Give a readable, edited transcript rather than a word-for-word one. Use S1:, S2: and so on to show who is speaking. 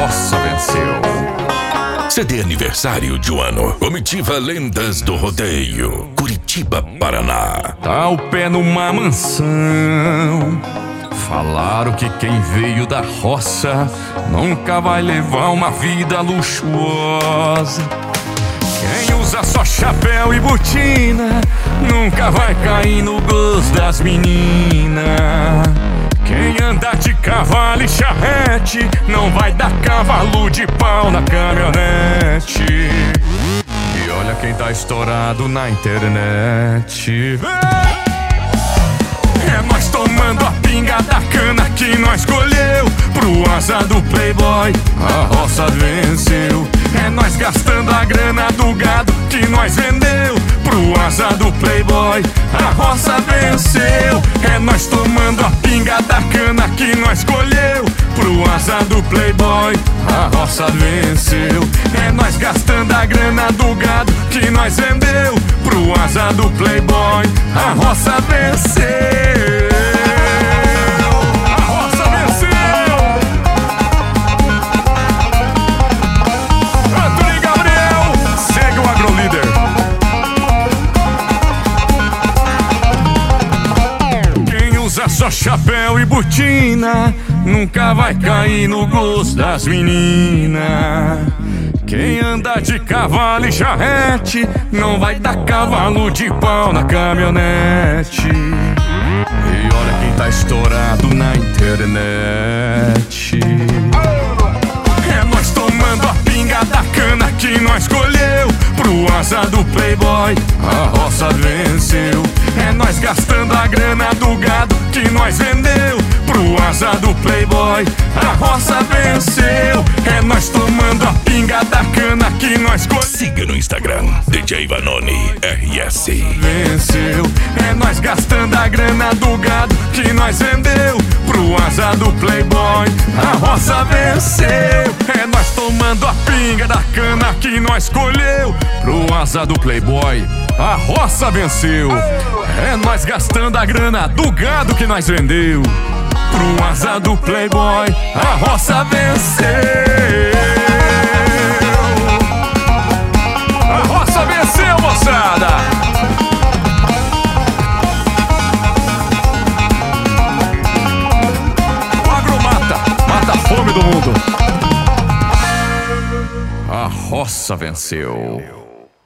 S1: roça venceu.
S2: CD aniversário de um ano. Comitiva Lendas do Rodeio, Curitiba, Paraná.
S1: Tá o pé numa mansão. Falaram que quem veio da roça nunca vai levar uma vida luxuosa. Quem usa só chapéu e botina nunca vai cair no gosto das meninas. Quem anda de cavalo e charrete não vai dar cavalo de pau na caminhonete. E olha quem tá estourado na internet. É nós tomando a pinga da cana que nós colheu. Pro asa do playboy a roça venceu. É nós gastando a grana do gado que nós vendeu. Pro asa do playboy a roça venceu. É nós tomando a pinga da cana que nós colheu. Pro asa do playboy a roça venceu. É nós gastando a grana do gado que nós vendeu. Pro asa do playboy a roça venceu. A roça venceu. Antônio Gabriel, segue o AgroLíder. Quem usa só chapéu e botina nunca vai cair no gosto das meninas. Quem anda de cavalo e charrete não vai dar cavalo de pau na caminhonete. E olha quem tá estourado na internet. É nós tomando a pinga da cana que nós colheu. Pro asa do playboy a roça venceu. É nós gastando a grana do gado que nós vendeu. Pro asa do playboy a roça venceu. É nós tomando a pinga da cana que nós colheu.
S2: Siga no Instagram, DJ Vanoni RS.
S1: Venceu. É nós gastando a grana do gado que nós vendeu. Pro asa do playboy a roça venceu. É nós tomando a pinga da cana que nós colheu. Pro asa do playboy a roça venceu. É nós gastando a grana do gado que nós vendeu. Pro asa do playboy a roça venceu. A roça venceu, moçada. O agro mata a fome do mundo. A roça venceu.